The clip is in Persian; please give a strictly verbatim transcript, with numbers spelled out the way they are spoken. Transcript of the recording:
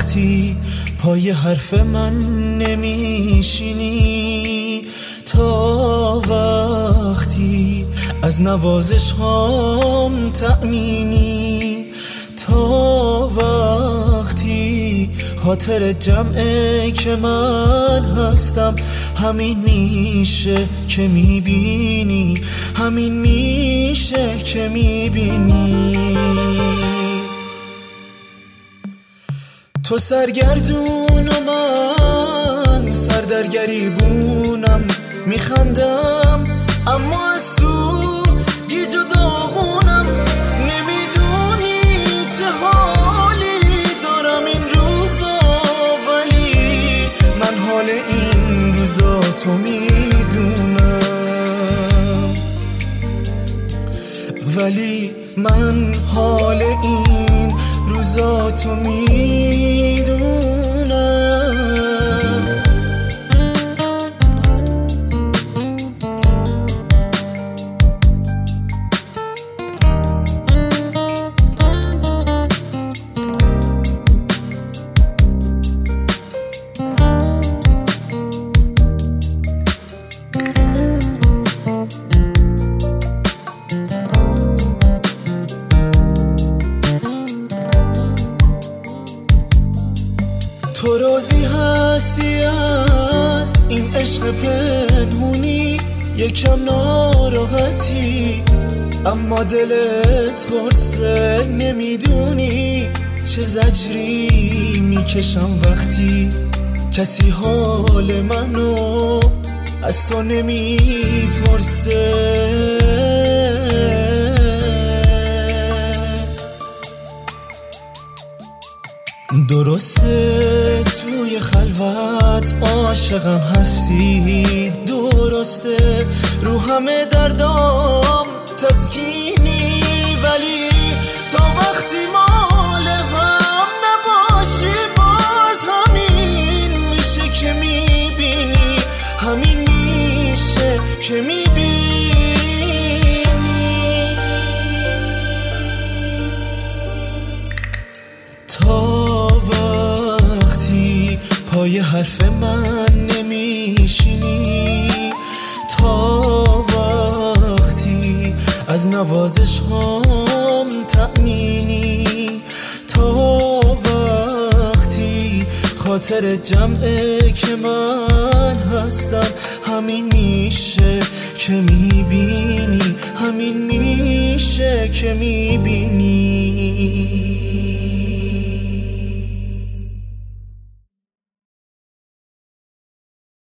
وقتی پای حرف من نمیشینی، تا وقتی از نوازش هام تأمینی، تا وقتی خاطر جمعه که من هستم، همین میشه که میبینی، همین میشه که میبینی. تو سرگردون و من سر در گریبونم، میخندم اما از تو گیج و داغونم. نمیدونی چه حالی دارم این روزا، ولی من حال این روزا تو میدونم، ولی من حال این روزا تو میدونم. تو راضی هستی از این عشق پنهونی، یکم ناراحتی اما دلت قرصه. نمیدونی چه زجری میکشم وقتی کسی حال منو از تو نمیپرسه. درسته توی خلوت عاشقم هستی، درسته رو همه دردام تسکینی، ولی تا وقتی مال هم نباشی باز همین میشه که میبینی، همین میشه که میبینی. تا پای حرف من نمیشینی، تا وقتی از نوازش هام تأمینی، تا وقتی خاطر جمعه که من هستم، همین میشه که میبینی، همین میشه که میبینی.